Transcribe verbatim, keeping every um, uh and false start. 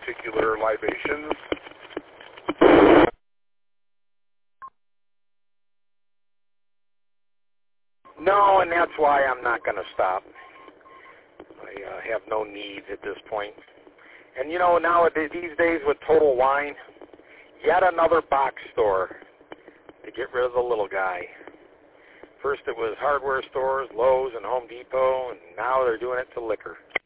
particular libations? No, and that's why I'm not going to stop. I uh, have no needs at this point. And, you know, nowadays, these days with Total Wine, yet another box store to get rid of the little guy. First it was hardware stores, Lowe's and Home Depot, and now they're doing it to liquor.